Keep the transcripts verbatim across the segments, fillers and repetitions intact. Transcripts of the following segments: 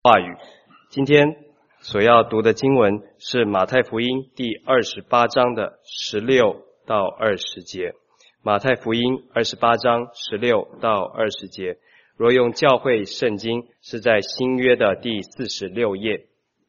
话语。今天所要读的经文是马太福音第二十八章的十六到二十节。马太福音二十八章十六到二十节，若用教会圣经，是在新约的第四十六页。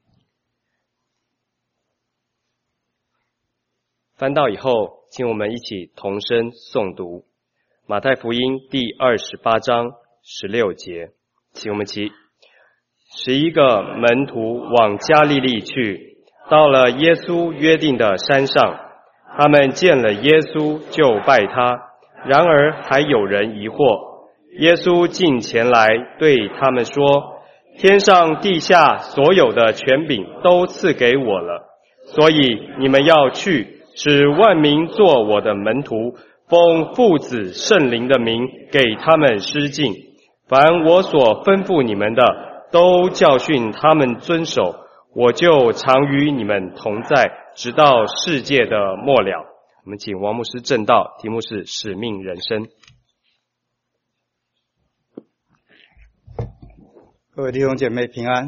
翻到以后，请我们一起同声诵读马太福音第二十八章十六节，请我们起。十一个门徒往加利利去，到了耶稣约定的山上，他们见了耶稣就拜他。然而还有人疑惑，耶稣近前来对他们说：天上地下所有的权柄都赐给我了，所以你们要去，使万民做我的门徒，奉父子圣灵的名给他们施浸。凡我所吩咐你们的，都教训他们遵守，我就常与你们同在，直到世界的末了。我们请王牧师正道，题目是使命人生。 各位弟兄姐妹平安。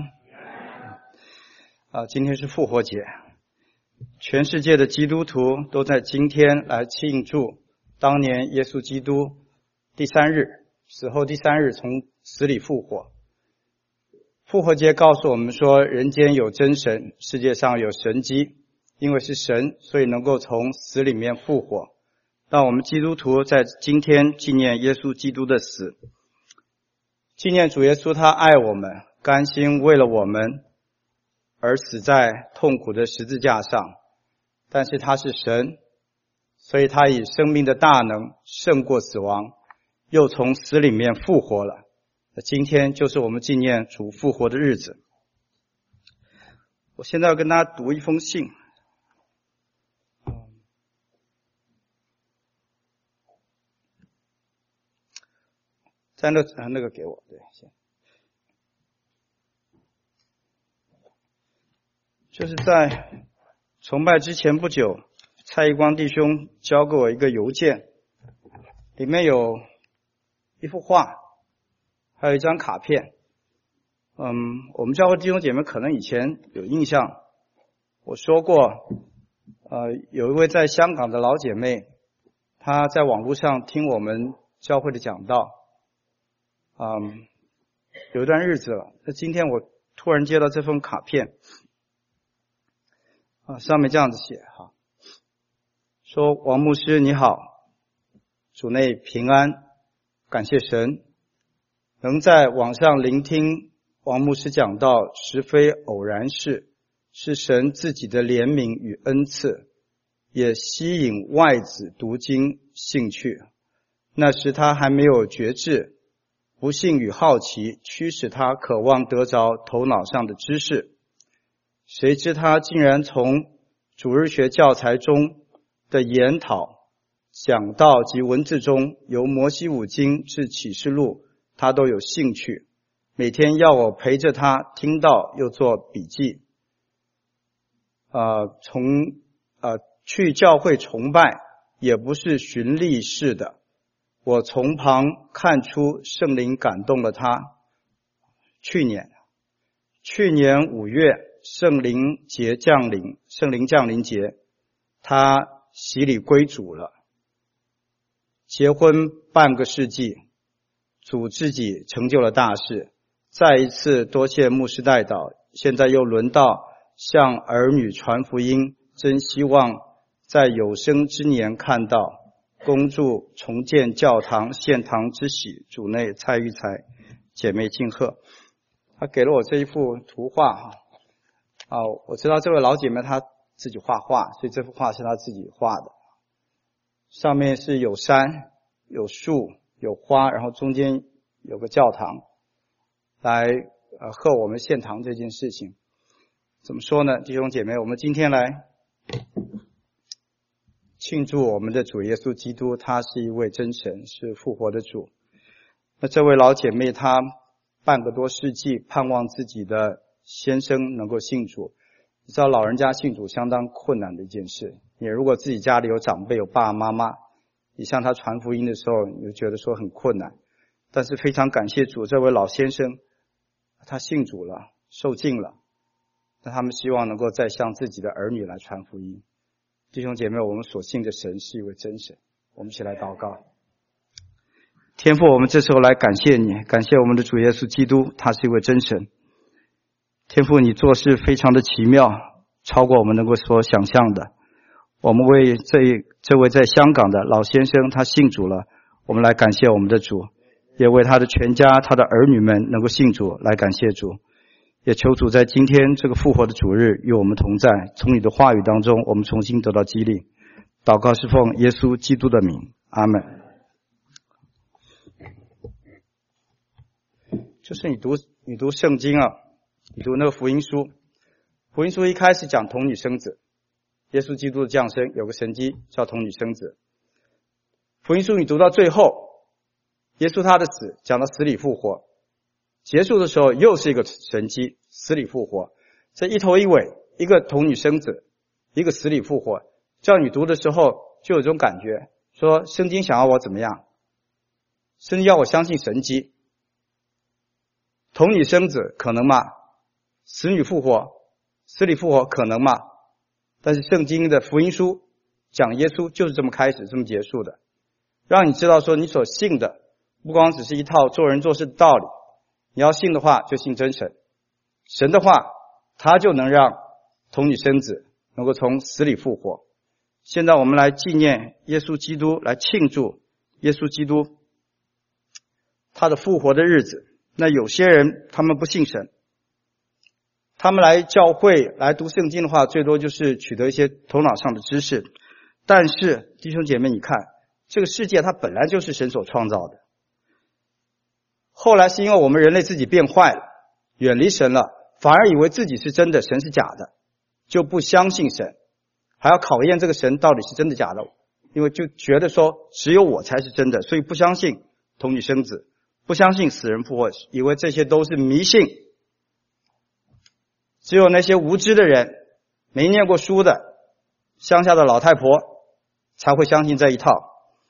啊，今天是复活节，全世界的基督徒都在今天来庆祝当年耶稣基督第三日死后第三日从死里复活。复活节告诉我们说，人间有真神，世界上有神迹，因为是神，所以能够从死里面复活。让我们基督徒在今天纪念耶稣基督的死，纪念主耶稣他爱我们，甘心为了我们而死在痛苦的十字架上。但是他是神，所以他以生命的大能胜过死亡，又从死里面复活了。今天就是我们纪念主复活的日子。我现在要跟大家读一封信。在那那个给我，对，行。就是在崇拜之前不久，蔡一光弟兄交给我一个邮件，里面有一幅画，还有一张卡片。嗯，我们教会弟兄姐妹可能以前有印象，我说过，呃，有一位在香港的老姐妹，她在网络上听我们教会的讲道，嗯，有一段日子了。那今天我突然接到这封卡片，啊，上面这样子写哈，说王牧师你好，主内平安，感谢神。能在网上聆听王牧师讲道，实非偶然事，是神自己的怜悯与恩赐，也吸引外子读经兴趣。那时他还没有觉志，不幸与好奇驱使他渴望得着头脑上的知识，谁知他竟然从主日学教材中的研讨、讲道及文字中，由摩西五经至启示录，他都有兴趣，每天要我陪着他听到又做笔记。呃，从呃去教会崇拜也不是循例式的，我从旁看出圣灵感动了他。去年去年五月圣灵节降临，圣灵降临节，他洗礼归主了。结婚半个世纪，主自己成就了大事，再一次多谢牧师代祷，现在又轮到向儿女传福音，真希望在有生之年看到，恭祝重建教堂献堂之喜，主内蔡玉才姐妹敬贺。他给了我这一幅图画哈，啊，我知道这位老姐妹她自己画画，所以这幅画是她自己画的。上面是有山、有树、有花，然后中间有个教堂，来呃贺我们献堂这件事情。怎么说呢，弟兄姐妹，我们今天来庆祝我们的主耶稣基督，他是一位真神，是复活的主。那这位老姐妹她半个多世纪盼望自己的先生能够信主。你知道老人家信主相当困难的一件事，你如果自己家里有长辈，有爸爸妈妈，你向他传福音的时候，你就觉得说很困难。但是非常感谢主，这位老先生他信主了， 受尽了，但他们希望能够再向自己的儿女来传福音。弟兄姐妹，我们所信的神是一位真神，我们一起来祷告。天父，我们这时候来感谢你，感谢我们的主耶稣基督，他是一位真神。天父，你做事非常的奇妙，超过我们能够所想象的。我们为这这位在香港的老先生他信主了，我们来感谢我们的主，也为他的全家他的儿女们能够信主来感谢主。也求主在今天这个复活的主日与我们同在，从你的话语当中我们重新得到激励。祷告是奉耶稣基督的名，阿们。就是你读你读圣经啊，你读那个福音书，福音书一开始讲童女生子，耶稣基督的降生有个神迹叫童女生子。福音书你读到最后，耶稣他的死讲到死里复活，结束的时候又是一个神迹，死里复活。这一头一尾，一个童女生子，一个死里复活，叫你读的时候就有这种感觉，说圣经想要我怎么样？圣经要我相信神迹。童女生子可能吗？死女复活，死里复活可能吗？但是圣经的福音书讲耶稣就是这么开始，这么结束的，让你知道说你所信的不光只是一套做人做事的道理，你要信的话就信真神，神的话他就能让童女生子能够从死里复活。现在我们来纪念耶稣基督，来庆祝耶稣基督他的复活的日子。那有些人他们不信神，他们来教会来读圣经的话，最多就是取得一些头脑上的知识。但是弟兄姐妹，你看这个世界它本来就是神所创造的，后来是因为我们人类自己变坏了，远离神了，反而以为自己是真的，神是假的，就不相信神，还要考验这个神到底是真的假的，因为就觉得说只有我才是真的，所以不相信童女生子，不相信死人复活，以为这些都是迷信。只有那些无知的人，没念过书的乡下的老太婆才会相信这一套。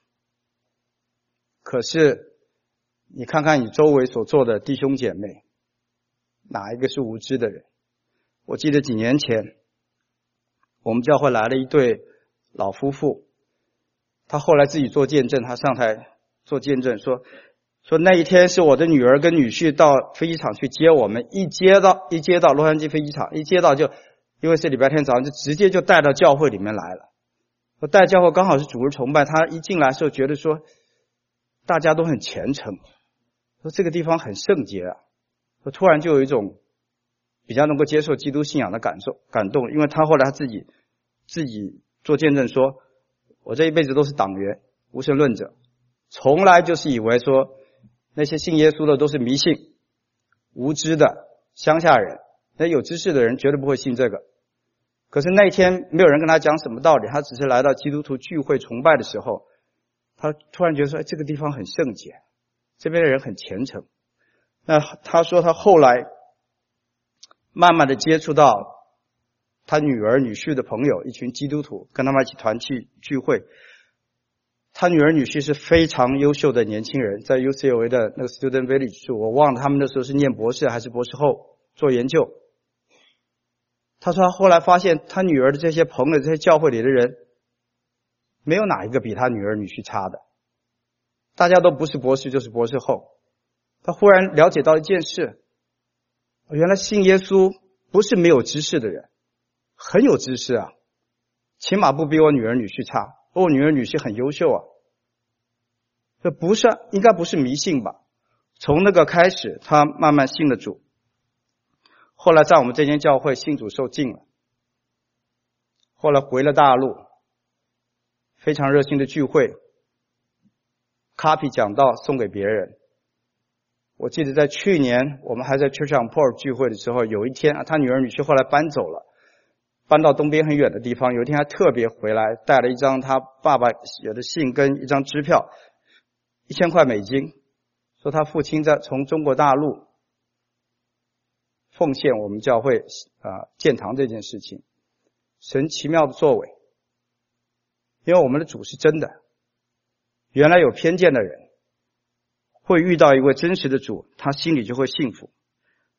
可是你看看你周围所做的弟兄姐妹，哪一个是无知的人？我记得几年前我们教会来了一对老夫妇，他后来自己做见证，他上台做见证说说那一天是我的女儿跟女婿到飞机场去接我们，一接到一接到洛杉矶飞机场，一接到就因为是礼拜天早上，就直接就带到教会里面来了。我带教会刚好是主日崇拜，他一进来的时候觉得说大家都很虔诚，说这个地方很圣洁啊，我突然就有一种比较能够接受基督信仰的感受感动，因为他后来他自己自己做见证说，我这一辈子都是党员无神论者，从来就是以为说那些信耶稣的都是迷信无知的乡下人，那有知识的人绝对不会信这个。可是那天没有人跟他讲什么道理，他只是来到基督徒聚会崇拜的时候，他突然觉得说，哎，这个地方很圣洁，这边的人很虔诚。那他说他后来慢慢的接触到他女儿女婿的朋友，一群基督徒跟他们一起团契聚会，他女儿女婿是非常优秀的年轻人，在 U C L A 的那个 Student Village， 我忘了他们那时候是念博士还是博士后做研究。他说他后来发现他女儿的这些朋友，这些教会里的人没有哪一个比他女儿女婿差的，大家都不是博士就是博士后。他忽然了解到一件事，原来信耶稣不是没有知识的人，很有知识啊，起码不比我女儿女婿差，我女儿女婿很优秀啊，这不是应该不是迷信吧？从那个开始他慢慢信了主，后来在我们这间教会信主受浸了，后来回了大陆，非常热心的聚会，copy 讲道送给别人。我记得在去年我们还在 Church on Port 聚会的时候，有一天他女儿女婿后来搬走了，搬到东边很远的地方，有一天他特别回来，带了一张他爸爸写的信跟一张支票，一千块美金，说他父亲在从中国大陆奉献我们教会啊建堂这件事情，神奇妙的作为。因为我们的主是真的，原来有偏见的人会遇到一位真实的主，他心里就会幸福。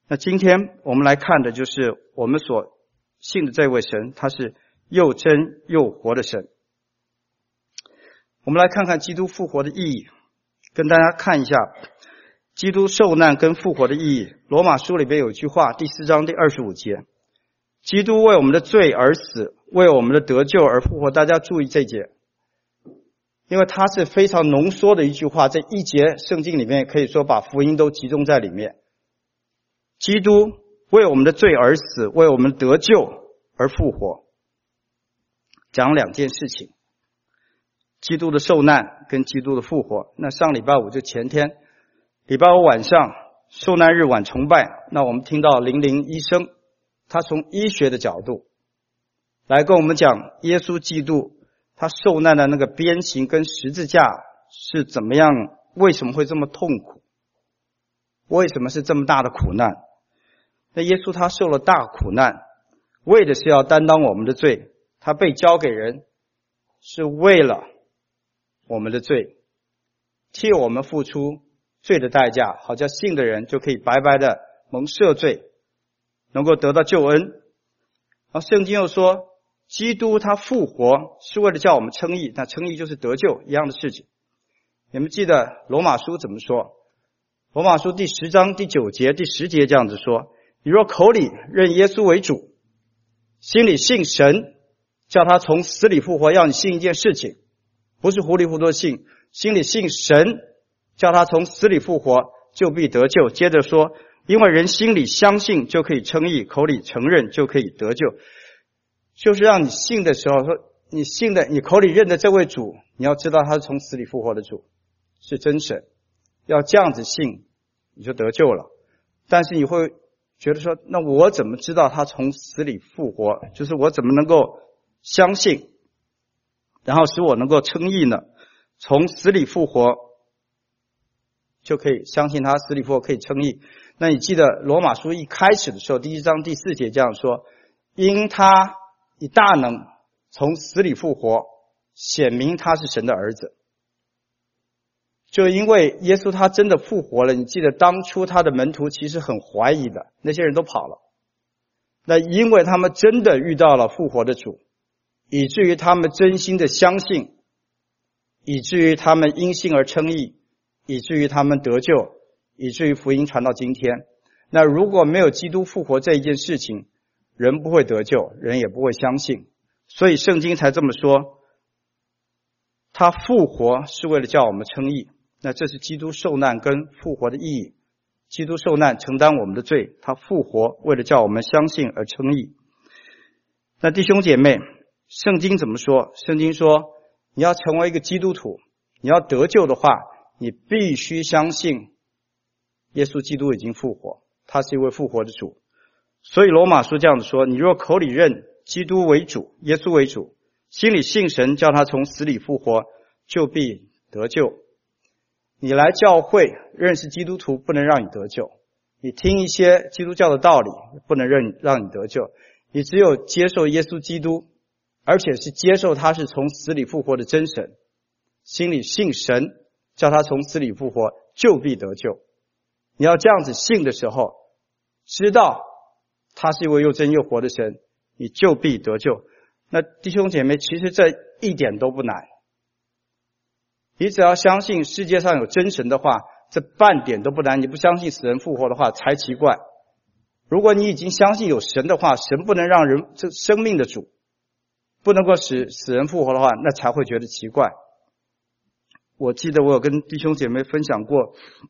那今天我们来看的就是我们所信的这位神，他是又真又活的神。我们来看看基督复活的意义，跟大家看一下基督受难跟复活的意义。罗马书里边有一句话，第四章第二十五节，基督为我们的罪而死，为我们的得救而复活。大家注意这节，因为它是非常浓缩的一句话，这一节圣经里面可以说把福音都集中在里面。基督为我们的罪而死，为我们得救而复活，讲两件事情，基督的受难跟基督的复活。那上礼拜五就前天，礼拜五晚上受难日晚崇拜，那我们听到林林医生，他从医学的角度来跟我们讲耶稣基督他受难的那个鞭刑跟十字架是怎么样，为什么会这么痛苦，为什么是这么大的苦难。那耶稣他受了大苦难，为的是要担当我们的罪，他被交给人是为了我们的罪，替我们付出罪的代价，好叫信的人就可以白白的蒙赦罪，能够得到救恩。然后圣经又说基督他复活是为了叫我们称义，那称义就是得救一样的事情。你们记得罗马书怎么说？罗马书第十章第九节第十节这样子说，你若口里认耶稣为主，心里信神叫他从死里复活，要你信一件事情，不是糊里糊涂的信，心里信神叫他从死里复活，就必得救。接着说，因为人心里相信就可以称义，口里承认就可以得救。就是让你信的时候说，你信的，你口里认的这位主，你要知道他是从死里复活的主，是真神，要这样子信你就得救了。但是你会觉得说，那我怎么知道他从死里复活，就是我怎么能够相信然后使我能够称义呢？从死里复活就可以相信他死里复活可以称义。那你记得罗马书一开始的时候第一章第四节这样说，因他以大能从死里复活，显明他是神的儿子。就因为耶稣他真的复活了，你记得当初他的门徒其实很怀疑的，那些人都跑了。那因为他们真的遇到了复活的主，以至于他们真心的相信，以至于他们因信而称义，以至于他们得救，以至于福音传到今天。那如果没有基督复活这一件事情，人不会得救，人也不会相信。所以圣经才这么说，他复活是为了叫我们称义。那这是基督受难跟复活的意义。基督受难承担我们的罪，他复活为了叫我们相信而称义。那弟兄姐妹，圣经怎么说？圣经说你要成为一个基督徒，你要得救的话，你必须相信耶稣基督已经复活，他是一位复活的主。所以罗马书这样子说，你若口里认基督为主，耶稣为主，心里信神叫他从死里复活，就必得救。你来教会认识基督徒不能让你得救，你听一些基督教的道理不能让你让你得救，你只有接受耶稣基督，而且是接受他是从死里复活的真神，心里信神叫他从死里复活，就必得救。你要这样子信的时候，知道他是一位又真又活的神，你就必得救。那弟兄姐妹，其实这一点都不难，你只要相信世界上有真神的话，这半点都不难。你不相信死人复活的话才奇怪。如果你已经相信有神的话，神不能让人这生命的主不能够使死人复活的话，那才会觉得奇怪。我记得我有跟弟兄姐妹分享过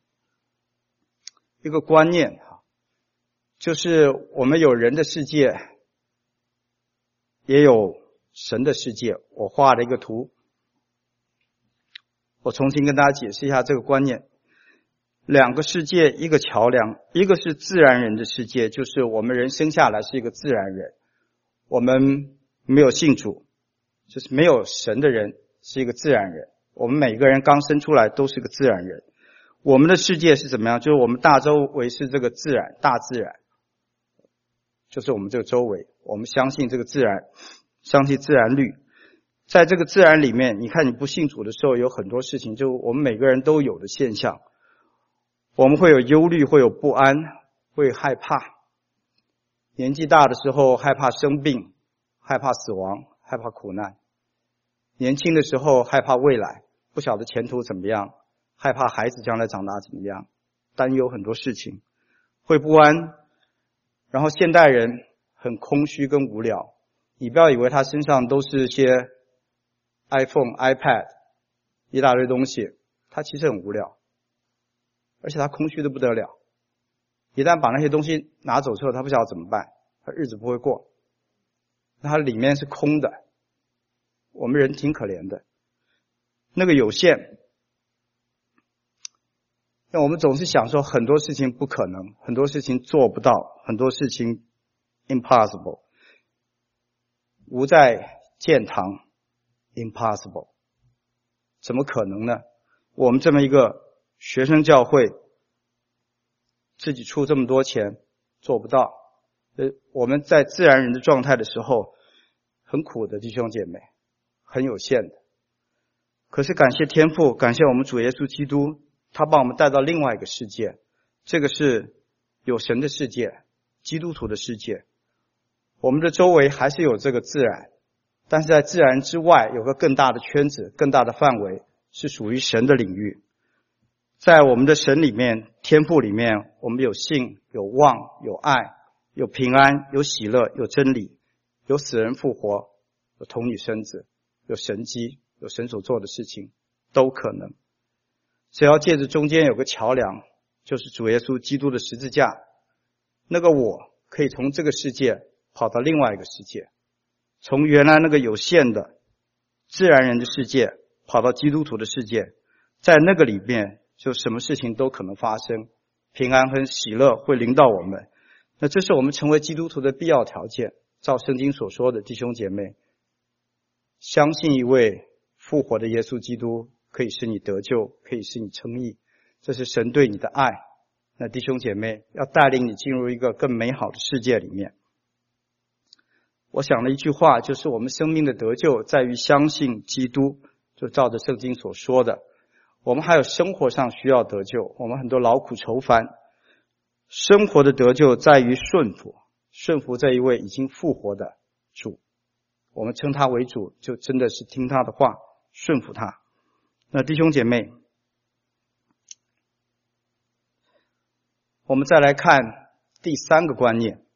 一个观念，就是我们有人的世界也有神的世界。我画了一个图，我重新跟大家解释一下这个观念。两个世界，一个桥梁，一个是自然人的世界，就是我们人生下来是一个自然人，我们没有信主，就是没有神的人是一个自然人，我们每个人刚生出来都是个自然人。我们的世界是怎么样？就是我们大周围是这个自然，大自然就是我们这个周围，我们相信这个自然，相信自然律。在这个自然里面，你看你不信主的时候，有很多事情就我们每个人都有的现象，我们会有忧虑，会有不安， 会害怕。年纪大的时候害怕生病，害怕死亡，害怕苦难。年轻的时候害怕未来，不晓得前途怎么样，害怕孩子将来长大怎么样，担忧很多事情，会不安。然后现代人很空虚跟无聊，你不要以为他身上都是些 iPhone、iPad 一大堆东西，他其实很无聊，而且他空虚的不得了。一旦把那些东西拿走之后，他不晓得怎么办，他日子不会过，那他里面是空的。我们人挺可怜的，那个有限，那我们总是想说很多事情不可能，很多事情做不到，很多事情 impossible， 无在建堂 impossible， 怎么可能呢？我们这么一个学生教会，自己出这么多钱做不到。呃，我们在自然人的状态的时候很苦的，弟兄姐妹，很有限的。可是感谢天父，感谢我们主耶稣基督，他把我们带到另外一个世界，这个是有神的世界，基督徒的世界。我们的周围还是有这个自然，但是在自然之外有个更大的圈子，更大的范围，是属于神的领域。在我们的神里面，天父里面，我们有信，有望，有爱，有平安，有喜乐，有真理，有死人复活，有童女生子，有神迹，有神所做的事情，都可能。只要借着中间有个桥梁，就是主耶稣基督的十字架，那个我可以从这个世界跑到另外一个世界，从原来那个有限的自然人的世界跑到基督徒的世界，在那个里面就什么事情都可能发生，平安和喜乐会临到我们。那这是我们成为基督徒的必要条件。照圣经所说的，弟兄姐妹，相信一位复活的耶稣基督可以使你得救，可以使你称义，这是神对你的爱。那弟兄姐妹，要带领你进入一个更美好的世界里面。我想了一句话，就是我们生命的得救在于相信基督，就照着圣经所说的。我们还有生活上需要得救，我们很多劳苦愁烦，生活的得救在于顺服，顺服这一位已经复活的主，我们称他为主，就真的是听他的话，顺服他。那弟兄姐妹，我们再来看第三个观念。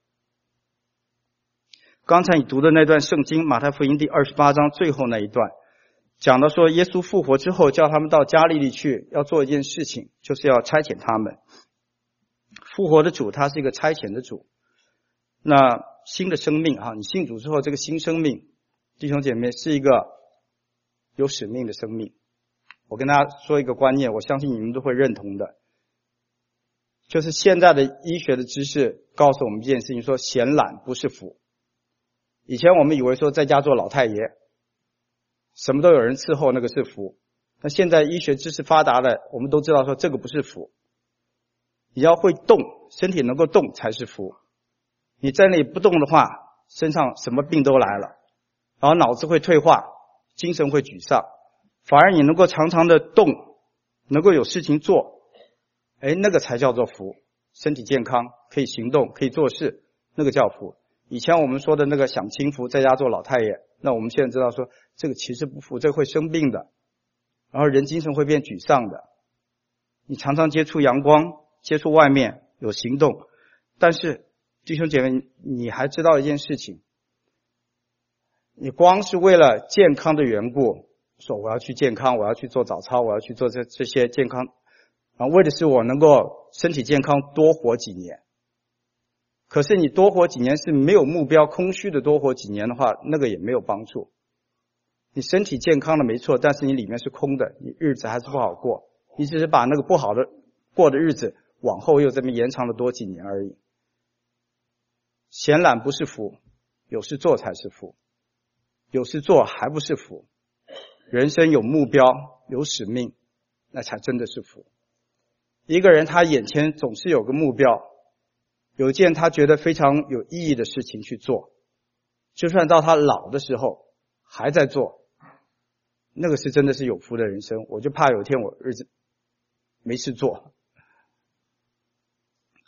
刚才你读的那段圣经，马太福音第二十八章最后那一段，讲到说耶稣复活之后叫他们到加利利去，要做一件事情，就是要差遣他们。复活的主他是一个差遣的主，那新的生命啊，你信主之后这个新生命，弟兄姐妹，是一个有使命的生命。我跟大家说一个观念，我相信你们都会认同的，就是现在的医学的知识告诉我们一件事情，说闲懒不是福。以前我们以为说在家做老太爷，什么都有人伺候，那个是福。那现在医学知识发达了，我们都知道说这个不是福。你要会动，身体能够动才是福。你在那里不动的话，身上什么病都来了，然后脑子会退化，精神会沮丧。反而你能够常常的动，能够有事情做，哎，那个才叫做福。身体健康，可以行动，可以做事，那个叫福。以前我们说的那个享清福，在家做老太爷，那我们现在知道说这个其实不福，这个会生病的，然后人精神会变沮丧的。你常常接触阳光，接触外面，有行动，但是弟兄姐妹，你还知道一件事情，你光是为了健康的缘故，说我要去健康，我要去做早操，我要去做这这些健康，啊，为的是我能够身体健康多活几年。可是你多活几年是没有目标，空虚的多活几年的话，那个也没有帮助。你身体健康了没错，但是你里面是空的，你日子还是不好过，你只是把那个不好的过的日子往后又这么延长了多几年而已。闲懒不是福，有事做才是福，有事做还不是福。人生有目标，有使命，那才真的是福。一个人他眼前总是有个目标，有一件他觉得非常有意义的事情去做，就算到他老的时候还在做，那个是真的是有福的人生。我就怕有一天我日子没事做。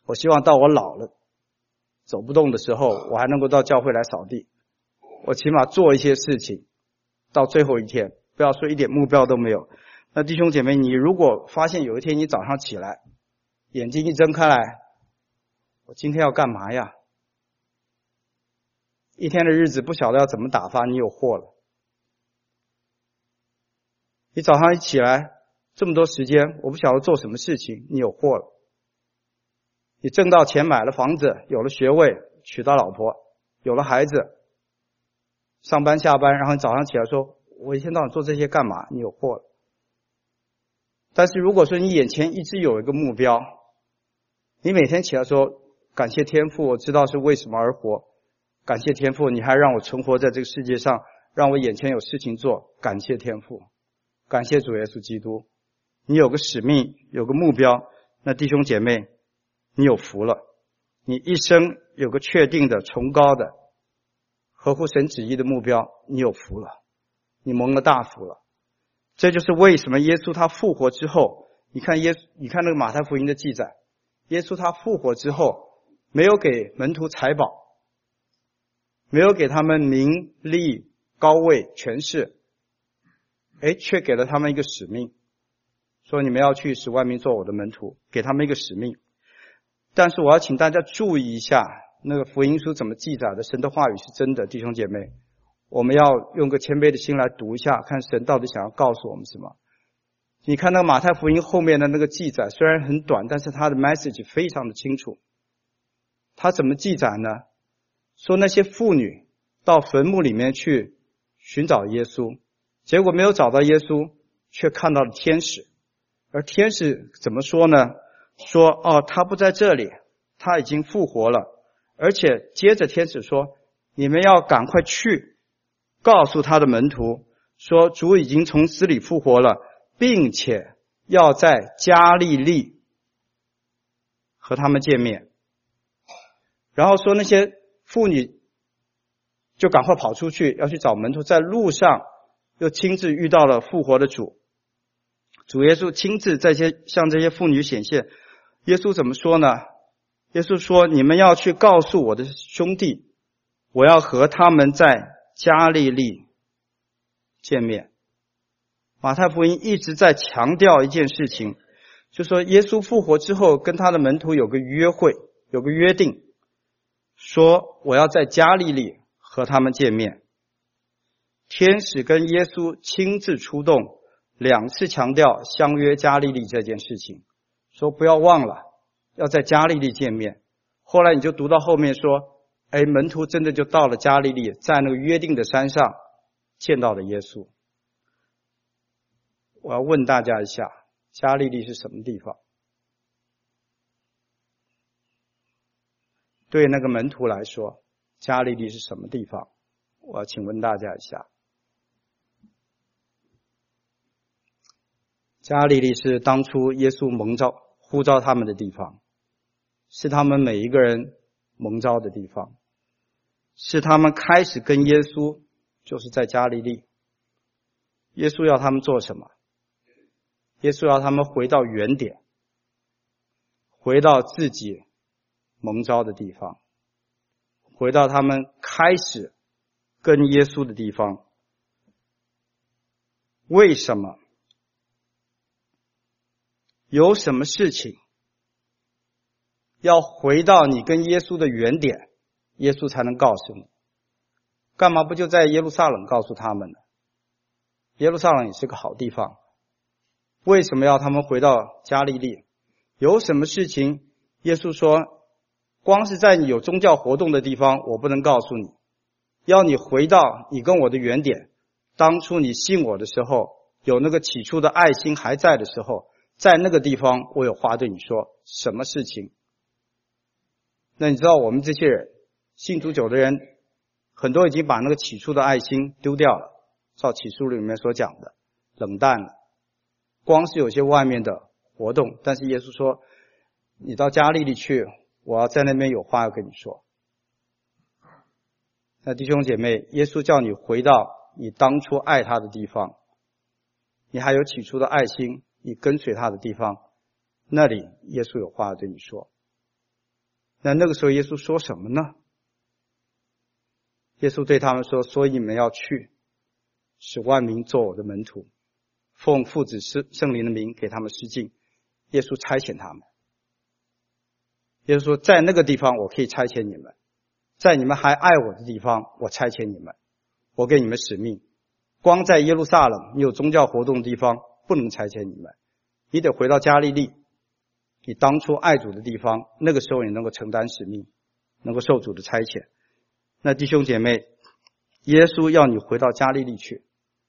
我希望到我老了走不动的时候，我还能够到教会来扫地，我起码做一些事情到最后一天，不要说一点目标都没有。那弟兄姐妹，你如果发现有一天你早上起来眼睛一睁开来，我今天要干嘛呀？一天的日子不晓得要怎么打发，你有祸了。你早上一起来这么多时间，我不晓得做什么事情，你有祸了。你挣到钱买了房子，有了学位，娶到老婆，有了孩子，上班下班，然后你早上起来说我一天到晚做这些干嘛，你有祸了。但是如果说你眼前一直有一个目标，你每天起来说感谢天父，我知道是为什么而活，感谢天父，你还让我存活在这个世界上，让我眼前有事情做，感谢天父，感谢主耶稣基督。你有个使命，有个目标，那弟兄姐妹，你有福了。你一生有个确定的崇高的合乎神旨意的目标，你有福了，你蒙了大福了。这就是为什么耶稣他复活之后，你看耶你看那个马太福音的记载，耶稣他复活之后没有给门徒财宝，没有给他们名利高位权势，诶，却给了他们一个使命，说你们要去使万民做我的门徒，给他们一个使命。但是我要请大家注意一下那个福音书怎么记载的，神的话语是真的，弟兄姐妹，我们要用个谦卑的心来读一下，看神到底想要告诉我们什么。你看那个马太福音后面的那个记载虽然很短，但是它的 message 非常的清楚。它怎么记载呢？说那些妇女到坟墓里面去寻找耶稣，结果没有找到耶稣，却看到了天使。而天使怎么说呢？说哦，他不在这里，他已经复活了。而且接着天使说，你们要赶快去告诉他的门徒，说主已经从死里复活了，并且要在加利利和他们见面。然后说那些妇女就赶快跑出去要去找门徒，在路上又亲自遇到了复活的主。主耶稣亲自在些向这些妇女显现。耶稣怎么说呢？耶稣说，你们要去告诉我的兄弟，我要和他们在加利利见面。马太福音一直在强调一件事情，就说耶稣复活之后跟他的门徒有个约会，有个约定，说我要在加利利和他们见面。天使跟耶稣亲自出动，两次强调相约加利利这件事情，说不要忘了要在加利利见面。后来你就读到后面说，哎，门徒真的就到了加利利，在那个约定的山上见到了耶稣。我要问大家一下，加利利是什么地方？对那个门徒来说，加利利是什么地方？我要请问大家一下。加利利是当初耶稣蒙召呼召他们的地方，是他们每一个人蒙召的地方，是他们开始跟耶稣就是在加利利。耶稣要他们做什么？耶稣要他们回到原点，回到自己蒙召的地方，回到他们开始跟耶稣的地方。为什么？有什么事情要回到你跟耶稣的原点，耶稣才能告诉你？干嘛不就在耶路撒冷告诉他们呢？耶路撒冷也是个好地方，为什么要他们回到加利利？有什么事情耶稣说光是在你有宗教活动的地方我不能告诉你，要你回到你跟我的原点，当初你信我的时候，有那个起初的爱心还在的时候，在那个地方我有话对你说。什么事情？那你知道我们这些人信主久的人很多已经把那个起初的爱心丢掉了，照启示录里面所讲的冷淡了，光是有些外面的活动。但是耶稣说你到加利利去，我要在那边有话要跟你说。那弟兄姐妹，耶稣叫你回到你当初爱他的地方，你还有起初的爱心，你跟随他的地方，那里耶稣有话要对你说。 那那个时候耶稣说什么呢？耶稣对他们说，所以你们要去，使万民做我的门徒，奉父子圣灵的名给他们施浸。耶稣差遣他们。耶稣说，在那个地方我可以差遣你们，在你们还爱我的地方我差遣你们，我给你们使命。光在耶路撒冷你有宗教活动的地方不能差遣你们，你得回到加利利，你当初爱主的地方，那个时候你能够承担使命，能够受主的差遣。那弟兄姐妹，耶稣要你回到加利利去，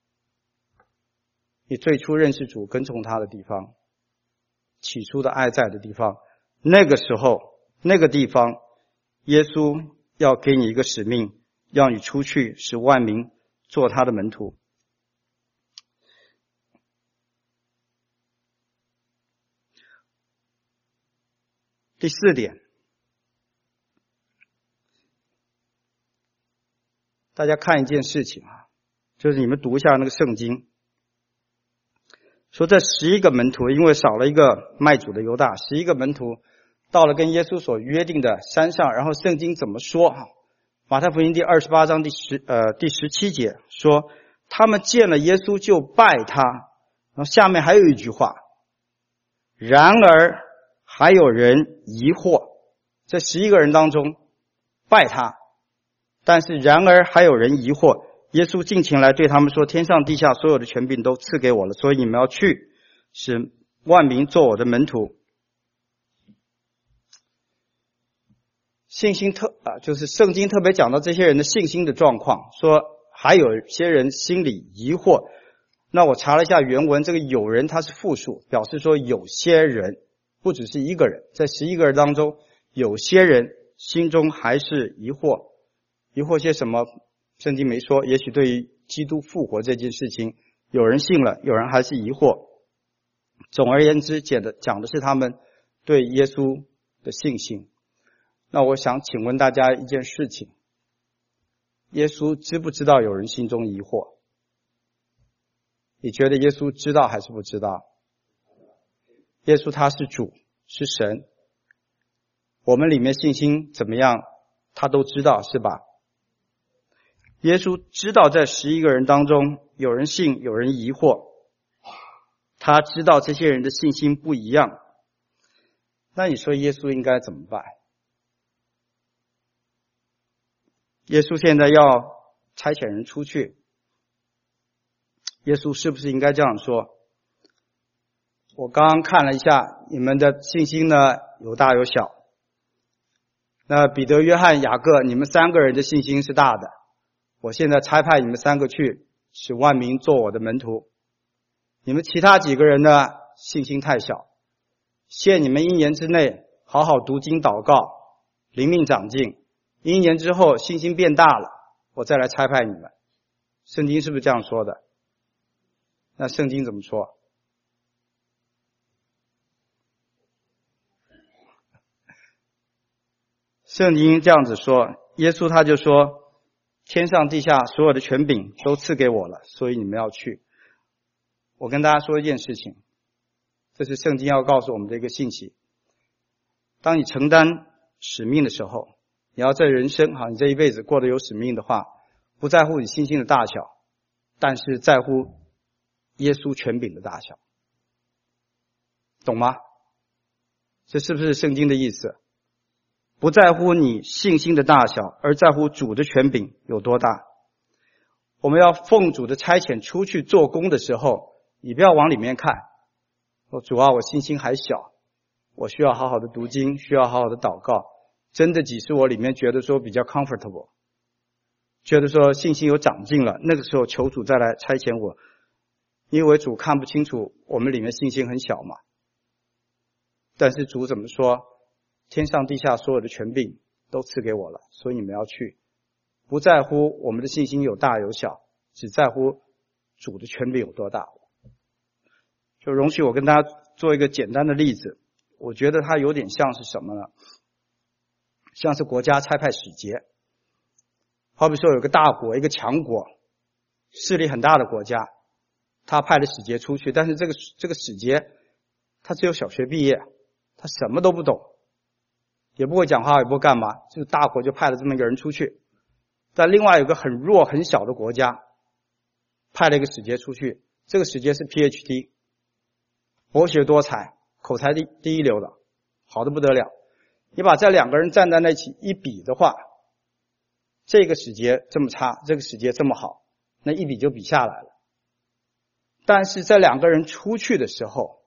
你最初认识主跟从他的地方，起初的爱在的地方，那个时候那个地方耶稣要给你一个使命，要你出去使万民做他的门徒。第四点，大家看一件事情啊，就是你们读一下那个圣经，说这十一个门徒因为少了一个卖主的犹大，十一个门徒到了跟耶稣所约定的山上，然后圣经怎么说啊？马太福音第二十八章第十呃第十七节说，他们见了耶稣就拜他，然后下面还有一句话，然而还有人疑惑，这十一个人当中拜他，但是然而还有人疑惑。耶稣近前来对他们说，天上地下所有的权柄都赐给我了，所以你们要去，使万民做我的门徒。信心特啊，就是圣经特别讲到这些人的信心的状况，说还有些人心里疑惑。那我查了一下原文，这个有人它是复数，表示说有些人，不只是一个人，在十一个人当中，有些人心中还是疑惑。疑惑些什么？圣经没说，也许对于基督复活这件事情，有人信了，有人还是疑惑。总而言之，讲的讲的是他们对耶稣的信心。那我想请问大家一件事情，耶稣知不知道有人心中疑惑？你觉得耶稣知道还是不知道？耶稣他是主，是神，我们里面信心怎么样他都知道，是吧？耶稣知道在十一个人当中有人信有人疑惑，他知道这些人的信心不一样，那你说耶稣应该怎么办？耶稣现在要差遣人出去，耶稣是不是应该这样说？我刚刚看了一下你们的信心呢，有大有小。那彼得、约翰、雅各，你们三个人的信心是大的，我现在差派你们三个去，使万民做我的门徒。你们其他几个人呢，信心太小，限你们一年之内好好读经祷告，灵命长进，一年之后信心变大了，我再来差派你们。圣经是不是这样说的？那圣经怎么说？圣经这样子说，耶稣他就说，天上地下所有的权柄都赐给我了，所以你们要去。我跟大家说一件事情，这是圣经要告诉我们的一个信息。当你承担使命的时候，你要在人生哈，你这一辈子过得有使命的话，不在乎你信心的大小，但是在乎耶稣权柄的大小，懂吗？这是不是圣经的意思？不在乎你信心的大小，而在乎主的权柄有多大。我们要奉主的差遣出去做工的时候，你不要往里面看，说主啊，我信心还小，我需要好好的读经，需要好好的祷告，真的几是我里面觉得说比较 comfortable， 觉得说信心有长进了，那个时候求主再来差遣我。你以为主看不清楚我们里面信心很小吗？但是主怎么说？天上地下所有的权柄都赐给我了，所以你们要去。不在乎我们的信心有大有小，只在乎主的权柄有多大。就容许我跟大家做一个简单的例子，我觉得它有点像是什么呢？像是国家差派使节。好比说有个大国，一个强国，势力很大的国家，他派了使节出去，但是这个这个使节他只有小学毕业，他什么都不懂。 也不会讲话，也不会干嘛，就是大国就派了这么一个人出去。但另外有个很弱很小的国家派了一个使节出去，这个使节是 P H D， 博学多才，口才第第一流的，好的不得了。你把这两个人站在那一起一比的话，这个使节这么差，这个使节这么好，那一比就比下来了。但是这两个人出去的时候，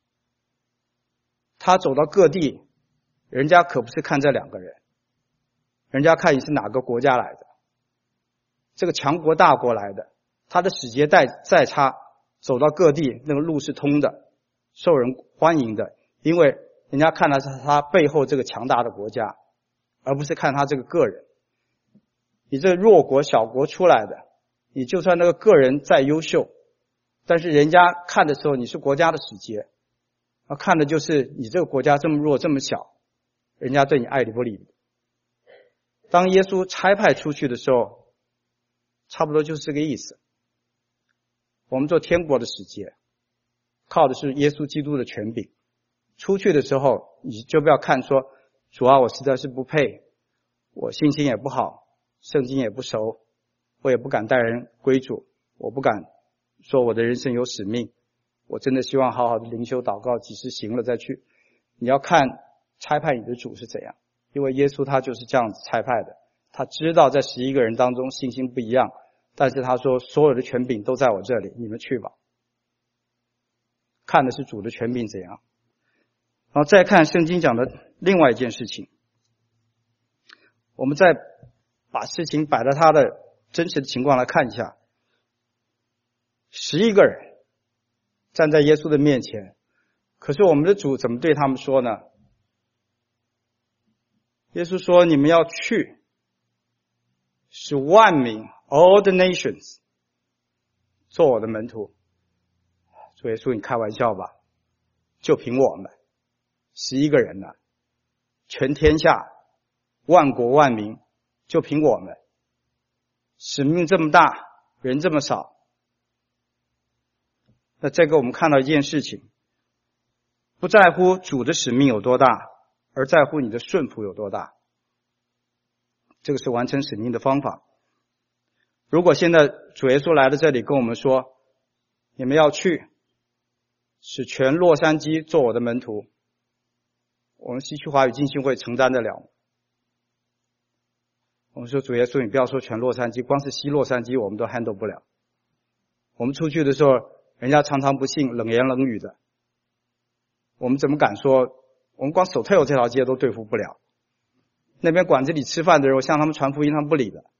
他走到各地，人家可不是看这两个人，人家看你是哪个国家来的，这个强国大国来的，他的使节再再差，走到各地那个路是通的，受人欢迎的，因为人家看的是他背后这个强大的国家，而不是看他这个个人。你这弱国小国出来的，你就算那个个人再优秀，但是人家看的时候你是国家的使节，看的就是你这个国家这么弱这么小，人家对你爱理不理。当耶稣差派出去的时候，差不多就是这个意思。我们做天国的使节，靠的是耶稣基督的权柄。出去的时候，你就不要看说，主啊，我实在是不配，我信心也不好，圣经也不熟，我也不敢带人归主，我不敢说我的人生有使命，我真的希望好好的灵修祷告，几时行了再去。你要看差派你的主是怎样，因为耶稣他就是这样子差派的，他知道在十一个人当中信心不一样，但是他说所有的权柄都在我这里，你们去吧。看的是主的权柄怎样。然后再看圣经讲的另外一件事情，我们再把事情摆到他的真实的情况来看一下。十一个人站在耶稣的面前，可是我们的主怎么对他们说呢？耶稣说，你们要去，使万民 all the nations 做我的门徒。主耶稣，你开玩笑吧？就凭我们十一个人呢，全天下万国万民，就凭我们，使命这么大，人这么少。那这个我们看到一件事情，不在乎主的使命有多大，而在乎你的顺服有多大。这个是完成使命的方法。如果现在主耶稣来到这里跟我们说，你们要去使全洛杉矶做我的门徒，我们西区华语浸信会承担得了。我们说主耶稣，你不要说全洛杉矶，光是西洛杉矶我们都 handle 不了。我们出去的时候，人家常常不信，冷言冷语的，我们怎么敢说？我们光手特有这条街都对付不了。那边馆子里吃饭的人，我向他们传福音，他们不理的。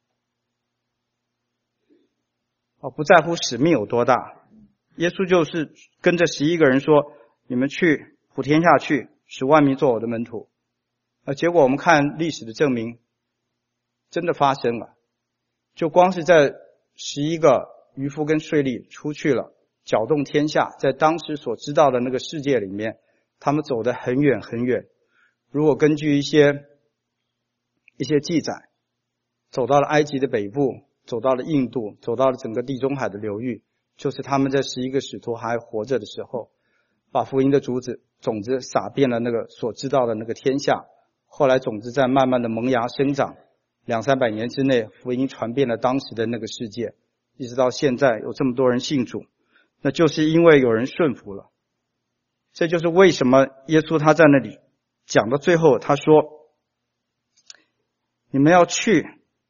哦，不在乎使命有多大。耶稣就是跟这十一个人说，你们去普天下去，使万民做我的门徒。呃，结果我们看历史的证明，真的发生了。就光是在十一个渔夫跟税吏出去了，搅动天下，在当时所知道的那个世界里面，他们走得很远很远。如果根据一些一些记载，走到了埃及的北部，走到了印度，走到了整个地中海的流域，就是他们在十一个使徒还活着的时候，把福音的种子种子撒遍了那个所知道的那个天下。后来种子在慢慢的萌芽生长，两三百年之内，福音传遍了当时的那个世界，一直到现在有这么多人信主，那就是因为有人顺服了。这就是为什么耶稣他在那里讲到最后，他说，你们要去，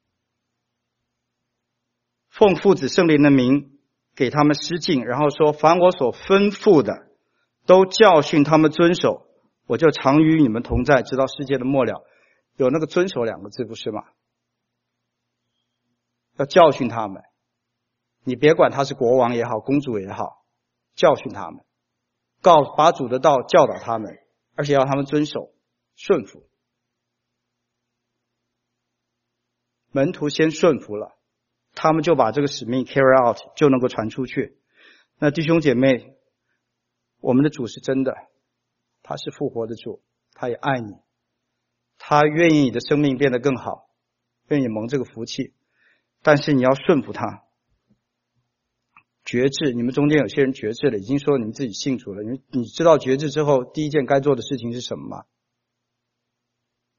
奉父子圣灵的名给他们施浸，然后说，凡我所吩咐的都教训他们遵守，我就常与你们同在，直到世界的末了。有那个遵守两个字，不是吗？要教训他们，你别管他是国王也好，公主也好，教训他们，告把主的道教导他们，而且要他们遵守顺服。门徒先顺服了，他们就把这个使命 carry out， 就能够传出去。那弟兄姐妹，我们的主是真的，他是复活的主，他也爱你，他愿意你的生命变得更好，愿意蒙这个福气，但是你要顺服他。觉志，你们中间有些人觉志了，已经说你们自己信主了，你你知道觉志之后第一件该做的事情是什么吗？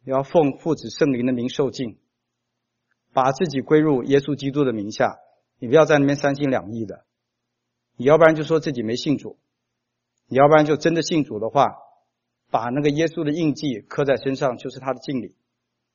你要奉父子圣灵的名受浸，把自己归入耶稣基督的名下，你不要在那边三心两意的。你要不然就说自己没信主，你要不然就真的信主的话，把那个耶稣的印记刻在身上，就是他的敬礼。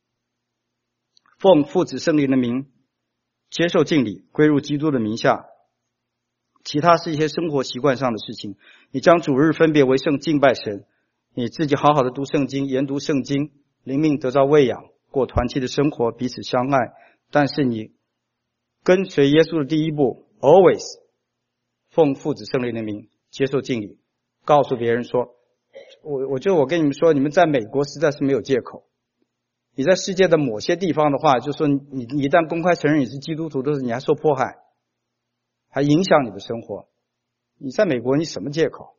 奉父子圣灵的名接受敬礼，归入基督的名下。其他是一些生活习惯上的事情，你将主日分别为圣，敬拜神，你自己好好的读圣经，研读圣经，灵命得到喂养，过团契的生活，彼此相爱。但是你跟随耶稣的第一步 always 奉父子圣灵的名接受敬礼，告诉别人说，我我觉得我跟你们说，你们在美国实在是没有借口。你在世界的某些地方的话，就说你你一旦公开承认你是基督徒，都是你还受迫害，还影响你的生活。你在美国你什么借口？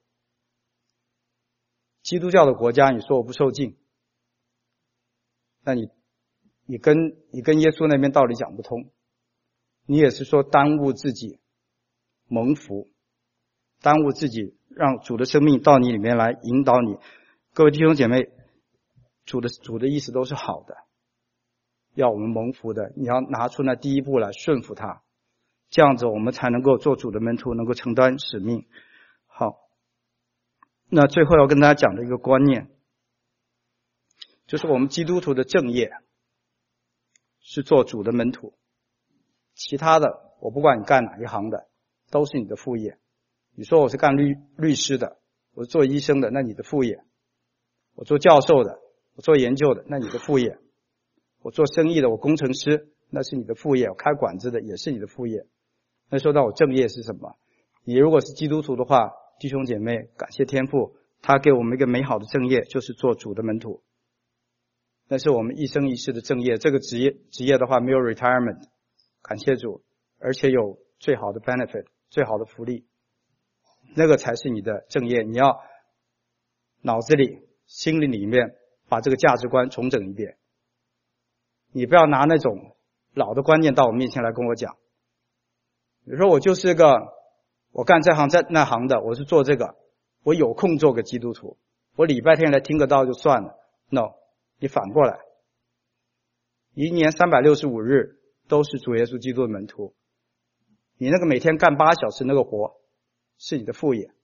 基督教的国家你说我不受敬，那你你跟你跟耶稣那边道理讲不通，你也是说耽误自己蒙福，耽误自己让主的生命到你里面来引导你。各位弟兄姐妹，主的主的意思都是好的，要我们蒙福的，你要拿出那第一步来顺服他，这样子我们才能够做主的门徒，能够承担使命。好，那最后要跟大家讲的一个观念，就是我们基督徒的正业是做主的门徒，其他的我不管你干哪一行的都是你的副业。你说我是干律律师的，我是做医生的，那你的副业；我做教授的，我做研究的，那你的副业；我做生意的，我工程师，那是你的副业；我开馆子的也是你的副业。那说到我正业是什么？你如果是基督徒的话，弟兄姐妹，感谢天父，他给我们一个美好的正业，就是做主的门徒。那是我们一生一世的正业。这个职业职业的话没有 retirement， 感谢主，而且有最好的 benefit， 最好的福利，那个才是你的正业。你要脑子里心里里面把这个价值观重整一遍，你不要拿那种老的观念到我面前来跟我讲。比如说我就是个我干这行在那行的，我是做这个，我有空做个基督徒，我礼拜天来听个道就算了。 No， 你反过来，一年三百六十五日都是主耶稣基督的门徒，你那个每天干八小时那个活是你的副业，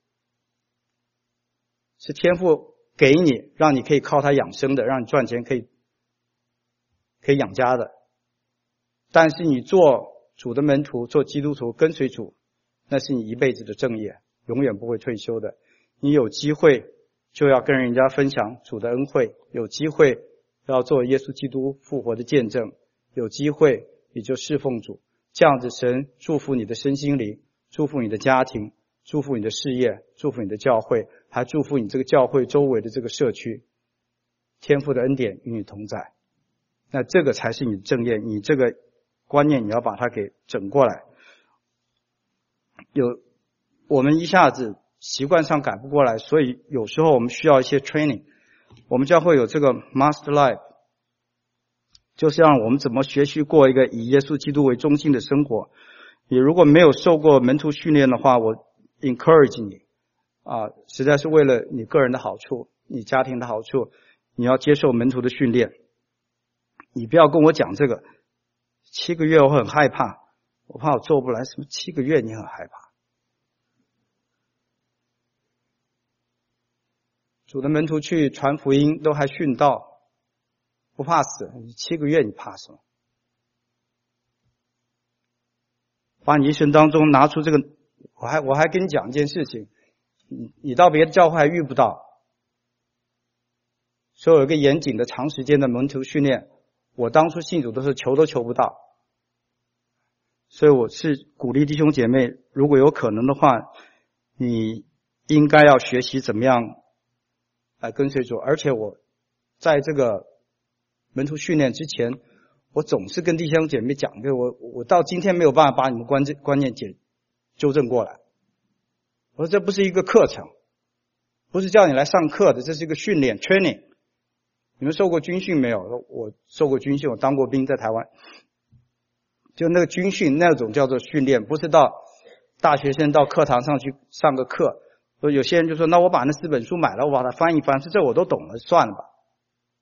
是天父给你让你可以靠它养生的，让你赚钱可以可以养家的。但是你做主的门徒，做基督徒，跟随主，那是你一辈子的正业，永远不会退休的。你有机会就要跟人家分享主的恩惠，有机会要做耶稣基督复活的见证，有机会你就侍奉主，这样子神祝福你的身心灵，祝福你的家庭，祝福你的事业，祝福你的教会，还祝福你这个教会周围的这个社区。天父的恩典与你同在，那这个才是你的正业。你这个观念你要把它给整过来。有我们一下子习惯上改不过来，所以有时候我们需要一些 training。 我们教会有这个 Master Life， 就是让我们怎么学习过一个以耶稣基督为中心的生活。你如果没有受过门徒训练的话，我 encourage 你啊，实在是为了你个人的好处，你家庭的好处，你要接受门徒的训练。你不要跟我讲这个七个月我很害怕，我怕我做不来。什么七个月你很害怕？主的门徒去传福音都还殉道，不怕死，你七个月你怕什么？把你一生当中拿出这个，我还我还跟你讲一件事情，你你到别的教会还遇不到。所以有一个严谨的长时间的门徒训练，我当初信主都是求都求不到。所以我是鼓励弟兄姐妹，如果有可能的话，你应该要学习怎么样来跟随主。而且我在这个门徒训练之前，我总是跟弟兄姐妹讲，我我到今天没有办法把你们观观念解纠正过来。我说这不是一个课程，不是叫你来上课的，这是一个训练 training。 你们受过军训没有？我受过军训，我当过兵，在台湾。就那个军训那种叫做训练，不是到大学生到课堂上去上个课。有些人就说，那我把那四本书买了，我把它翻一翻，是这我都懂了，算了吧。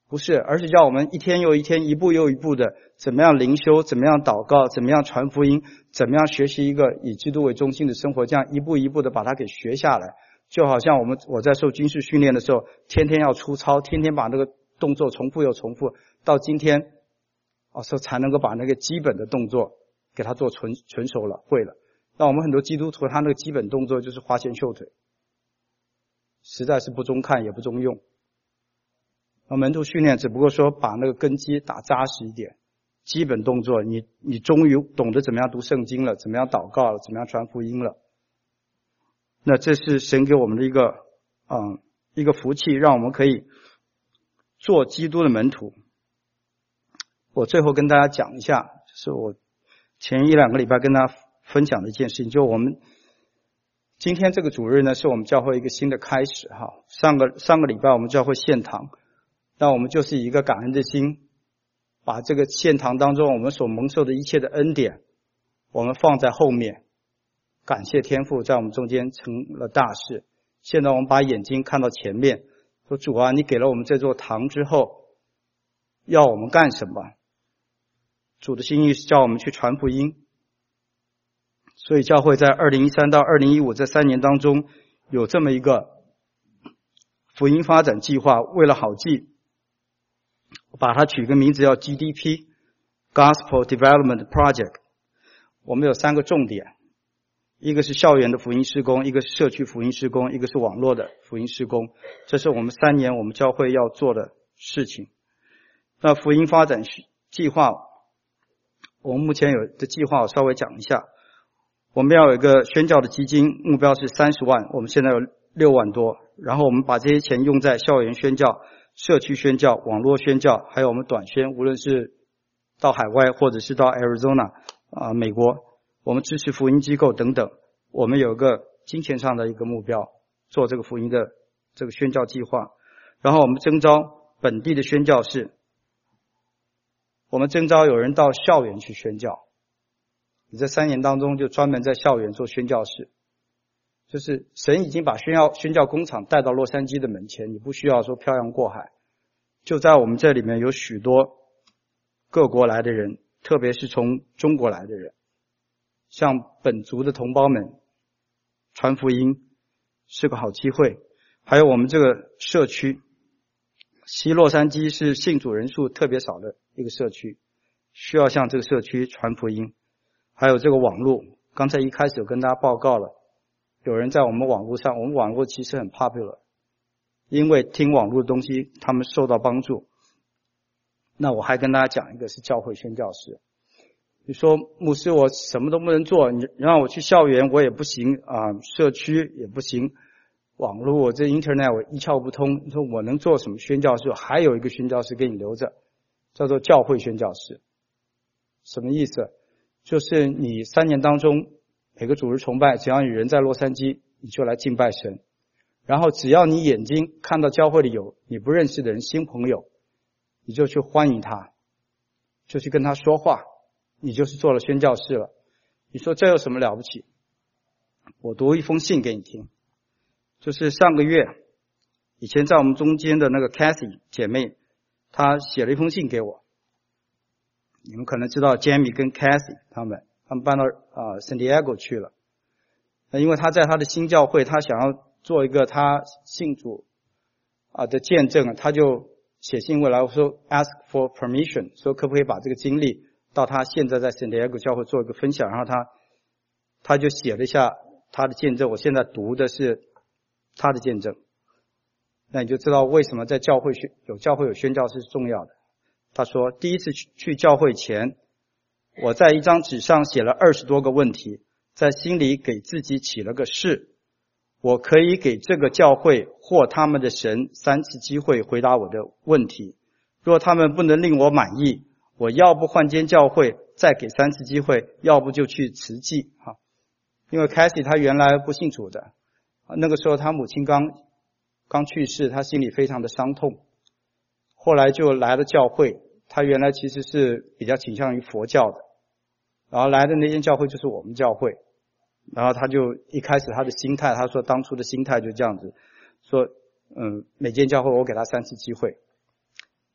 不是，而是叫我们一天又一天，一步又一步的，怎么样灵修，怎么样祷告，怎么样传福音，怎么样学习一个以基督为中心的生活，这样一步一步的把它给学下来。就好像我们我在受军事训练的时候，天天要出操，天天把那个动作重复又重复，到今天哦，说才能够把那个基本的动作给它做纯纯熟了，会了。那我们很多基督徒他那个基本动作就是花拳绣腿，实在是不中看也不中用。那门徒训练只不过说把那个根基打扎实一点，基本动作你你终于懂得怎么样读圣经了，怎么样祷告了，怎么样传福音了。那这是神给我们的一个嗯一个福气，让我们可以做基督的门徒。我最后跟大家讲一下，就是我前一两个礼拜跟大家分享的一件事情，就我们今天这个主日呢，是我们教会一个新的开始哈。上个上个礼拜我们教会献堂，那我们就是以一个感恩的心，把这个献堂当中我们所蒙受的一切的恩典，我们放在后面，感谢天父在我们中间成了大事。现在我们把眼睛看到前面，说主啊，你给了我们这座堂之后，要我们干什么？主的心意是叫我们去传福音。所以教会在二零一三到二零一五这三年当中，有这么一个福音发展计划，为了好记，把它取个名字叫 G D P Gospel Development Project。 我们有三个重点，一个是校园的福音事工，一个是社区福音事工，一个是网络的福音事工。这是我们三年我们教会要做的事情。那福音发展计划，我们目前有的计划我稍微讲一下。我们要有一个宣教的基金，目标是三十万，我们现在有六万多，然后我们把这些钱用在校园宣教、社区宣教、网络宣教，还有我们短宣，无论是到海外或者是到 Arizona 啊、呃、美国，我们支持福音机构等等，我们有一个金钱上的一个目标，做这个福音的这个宣教计划。然后我们征召本地的宣教士，我们征召有人到校园去宣教。你这三年当中就专门在校园做宣教士，就是神已经把宣教宣教工厂带到洛杉矶的门前，你不需要说漂洋过海，就在我们这里面有许多各国来的人，特别是从中国来的人，向本族的同胞们传福音是个好机会。还有我们这个社区，西洛杉矶是信主人数特别少的一个社区，需要向这个社区传福音。还有这个网络，刚才一开始有跟大家报告了，有人在我们网络上，我们网络其实很 popular， 因为听网络的东西他们受到帮助。那我还跟大家讲一个是教会宣教士。你说牧师我什么都不能做，你让我去校园我也不行啊、呃，社区也不行，网络我这 internet 我一窍不通，你说我能做什么宣教士？还有一个宣教士给你留着，叫做教会宣教士。什么意思？就是你三年当中每个主日崇拜，只要你人在洛杉矶，你就来敬拜神。然后只要你眼睛看到教会里有你不认识的人新朋友，你就去欢迎他，就去跟他说话，你就是做了宣教士了。你说这有什么了不起？我读一封信给你听，就是上个月以前在我们中间的那个 Kathy 姐妹，她写了一封信给我。你们可能知道 Jamie 跟 Kathy 他们他们搬到啊、呃、San Diego 去了。那因为他在他的新教会，他想要做一个他信主啊、呃、的见证，他就写信过来说 ask for permission， 说可不可以把这个经历到他现在在 San Diego 教会做一个分享。然后他他就写了一下他的见证，我现在读的是他的见证。那你就知道为什么在教会有教会有宣教是重要的。他说第一次去教会前，我在一张纸上写了二十多个问题，在心里给自己起了个誓，我可以给这个教会或他们的神三次机会回答我的问题。若他们不能令我满意，我要不换间教会再给三次机会，要不就去慈济。因为 Cassie 他原来不信主的，那个时候他母亲刚刚去世，他心里非常的伤痛，后来就来了教会。他原来其实是比较倾向于佛教的，然后来的那间教会就是我们教会。然后他就一开始他的心态，他说当初的心态就这样子，说嗯，每间教会我给他三次机会。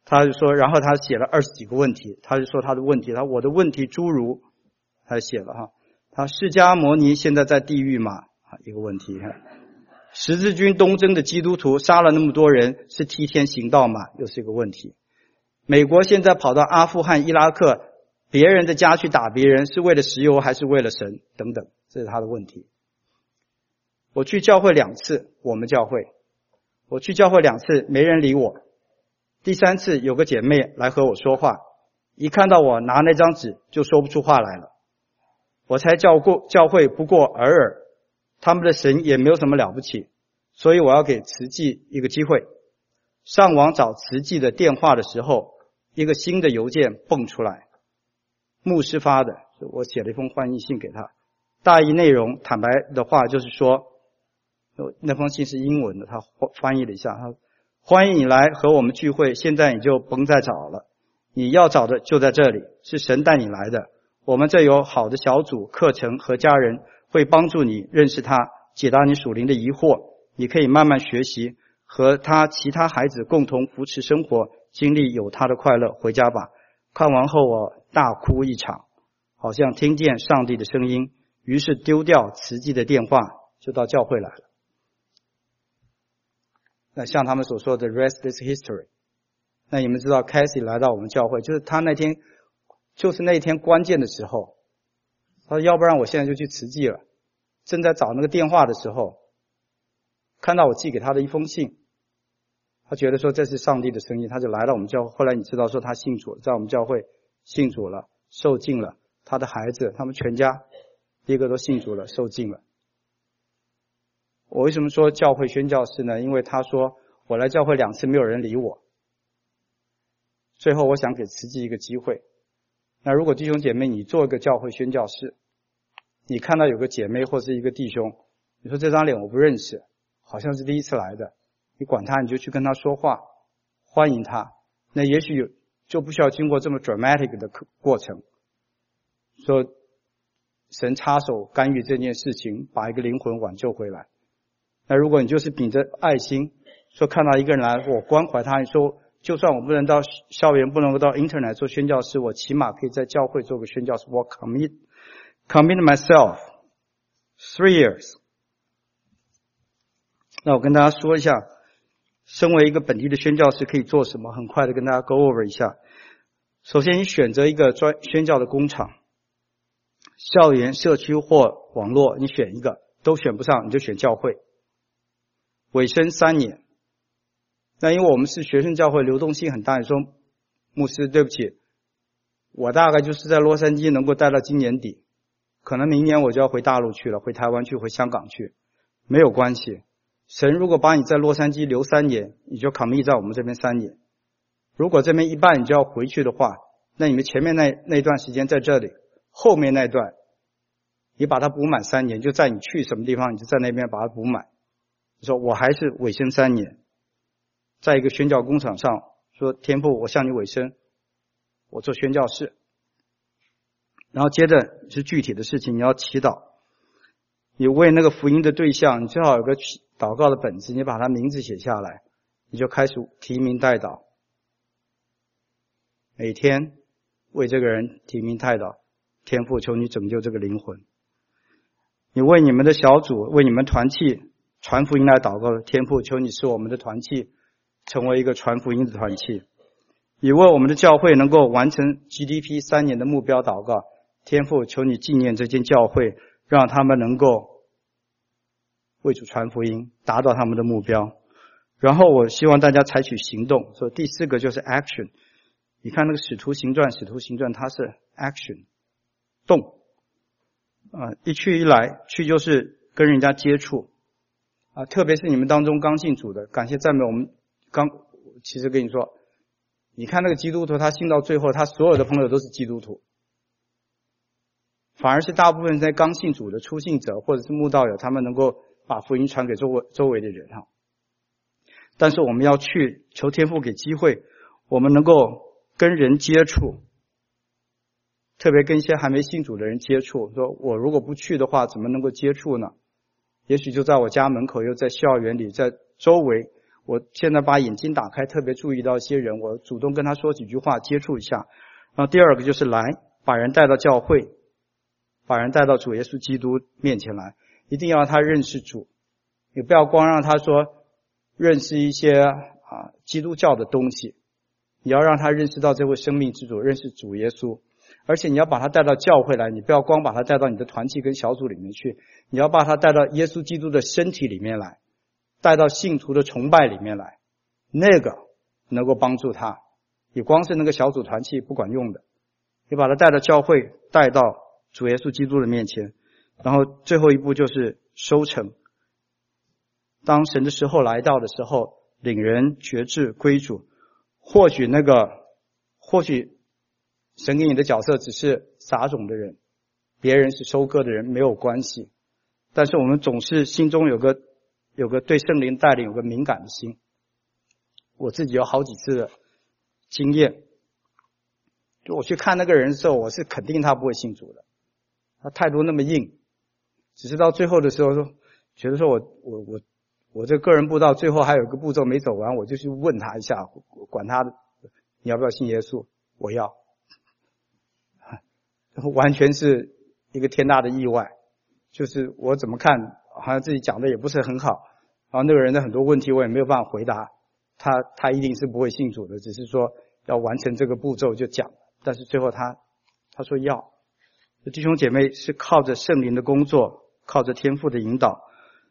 他就说，然后他写了二十几个问题，他就说他的问题，他我的问题诸如，他写了哈，他释迦牟尼现在在地狱嘛？啊，一个问题。十字军东征的基督徒杀了那么多人，是替天行道嘛？又是一个问题。美国现在跑到阿富汗、伊拉克，别人的家去打别人，是为了石油还是为了神？等等，这是他的问题。我去教会两次，我们教会，我去教会两次，没人理我。第三次有个姐妹来和我说话，一看到我拿那张纸就说不出话来了。我才教过教会不过尔尔，他们的神也没有什么了不起，所以我要给慈济一个机会。上网找慈济的电话的时候，一个新的邮件蹦出来，牧师发的，我写了一封欢迎信给他，大意内容坦白的话就是说，那封信是英文的，他翻译了一下，他欢迎你来和我们聚会，现在你就甭再找了，你要找的就在这里，是神带你来的。我们这有好的小组课程和家人会帮助你认识他，解答你属灵的疑惑，你可以慢慢学习，和他其他孩子共同扶持生活，经历有他的快乐。回家吧。看完后我大哭一场，好像听见上帝的声音，于是丢掉慈济的电话，就到教会来了。那像他们所说的 rest is history， 那你们知道 Cassie 来到我们教会，就是他那天就是那天关键的时候，他说要不然我现在就去慈济了。正在找那个电话的时候，看到我寄给他的一封信，他觉得说这是上帝的声音，他就来到我们教会。后来你知道说他信主了，在我们教会信主了，受浸了，他的孩子他们全家第一个都信主了，受浸了。我为什么说教会宣教士呢？因为他说我来教会两次没有人理我，最后我想给慈济一个机会。那如果弟兄姐妹你做一个教会宣教士，你看到有个姐妹或是一个弟兄，你说这张脸我不认识，好像是第一次来的，你管他，你就去跟他说话，欢迎他，那也许有就不需要经过这么 dramatic 的过程，说神插手干预这件事情，把一个灵魂挽救回来。那如果你就是秉着爱心，说看到一个人来，我关怀他，你说就算我不能到校园，不能够到 internet 做宣教师，我起码可以在教会做个宣教师。我 commit commit myself three years。那我跟大家说一下，身为一个本地的宣教师可以做什么，很快的跟大家 go over 一下。首先，你选择一个专宣教的工厂，校园、社区或网络，你选一个，都选不上你就选教会。委身三年。那因为我们是学生教会，流动性很大，你说牧师对不起，我大概就是在洛杉矶能够待到今年底，可能明年我就要回大陆去了，回台湾去，回香港去，没有关系。神如果把你在洛杉矶留三年，你就 commit 在我们这边三年。如果这边一半你就要回去的话，那你们前面那那段时间在这里，后面那段你把它补满三年，就在你去什么地方你就在那边把它补满。你说我还是委身三年，在一个宣教工厂上说天父我向你委身，我做宣教士。然后接着是具体的事情，你要祈祷，你为那个福音的对象，你最好有个祷告的本子，你把他名字写下来，你就开始提名代祷，每天为这个人提名代祷，天父求你拯救这个灵魂。你为你们的小组，为你们团契传福音来祷告，天父求你使我们的团契成为一个传福音的团契。你为我们的教会能够完成 G D P 三年的目标祷告，天父求你纪念这间教会，让他们能够为主传福音，达到他们的目标。然后我希望大家采取行动，所以第四个就是 action。 你看那个使徒行传，使徒行传它是 action 动啊，一去一来，去就是跟人家接触啊，特别是你们当中刚信主的，感谢赞美，我们刚其实跟你说，你看那个基督徒，他信到最后，他所有的朋友都是基督徒，反而是大部分在刚信主的初信者或者是慕道友，他们能够把福音传给周围周围的人哈。但是我们要去求天父给机会，我们能够跟人接触，特别跟一些还没信主的人接触。说我如果不去的话，怎么能够接触呢？也许就在我家门口，又在校园里，在周围， 我现在把眼睛打开，特别注意到一些人，我主动跟他说几句话，接触一下。然后第二个就是来，把人带到教会，把人带到主耶稣基督面前来，一定要让他认识主，也不要光让他说认识一些啊基督教的东西，你要让他认识到这位生命之主，认识主耶稣。而且你要把他带到教会来，你不要光把他带到你的团契跟小组里面去，你要把他带到耶稣基督的身体里面来，带到信徒的崇拜里面来，那个能够帮助他。你光是那个小组团契不管用的，你把他带到教会，带到主耶稣基督的面前。然后最后一步就是收成，当神的时候来到的时候，领人决志归主。或许那个或许神给你的角色只是撒种的人，别人是收割的人，没有关系。但是我们总是心中有个有个对圣灵带领有个敏感的心。我自己有好几次的经验，就我去看那个人的时候，我是肯定他不会信主的，他态度那么硬。只是到最后的时候说，觉得说我我我我这个人布道最后还有一个步骤没走完，我就去问他一下，管他的你要不要信耶稣，我要。完全是一个天大的意外，就是我怎么看好像自己讲的也不是很好，然后那个人的很多问题我也没有办法回答，他他一定是不会信主的，只是说要完成这个步骤就讲，但是最后他他说要。弟兄姐妹是靠着圣灵的工作，靠着天父的引导，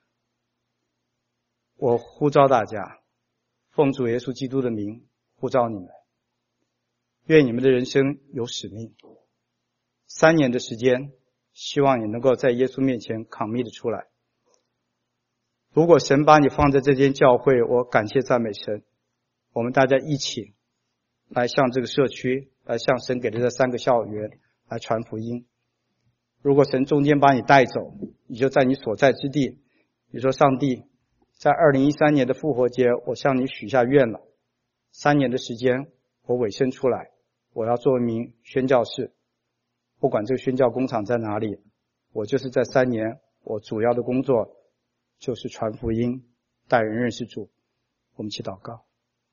我呼召大家，奉主耶稣基督的名呼召你们，愿你们的人生有使命。三年的时间，希望你能够在耶稣面前扛密的出来。如果神把你放在这间教会，我感谢赞美神，我们大家一起来向这个社区，来向神给的这三个校园来传福音。如果神中间把你带走，你就在你所在之地，你说上帝，在二零一三年的复活节，我向你许下愿了，三年的时间我委身出来，我要做一名宣教士，不管这个宣教工厂在哪里，我就是在三年，我主要的工作就是传福音，带人认识主。我们一起祷告。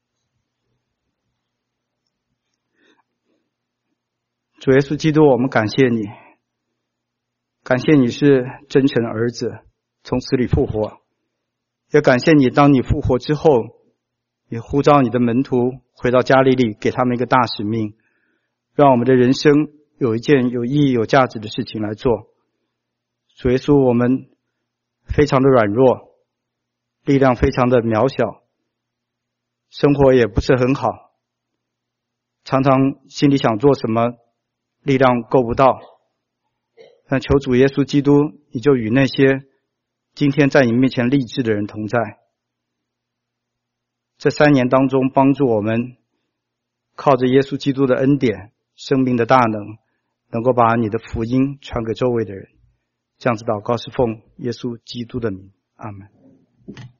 主耶稣基督，我们感谢你，感谢你是真神儿子，从死里复活，也感谢你当你复活之后，你呼召你的门徒回到加利利，给他们一个大使命，让我们的人生有一件有意义有价值的事情来做。主耶稣，我们非常的软弱，力量非常的渺小，生活也不是很好，常常心里想做什么力量够不到，但求主耶稣基督，你就与那些今天在你面前立志的人同在。这三年当中，帮助我们靠着耶稣基督的恩典，生命的大能，能够把你的福音传给周围的人。这样子祷告是奉耶稣基督的名，阿们。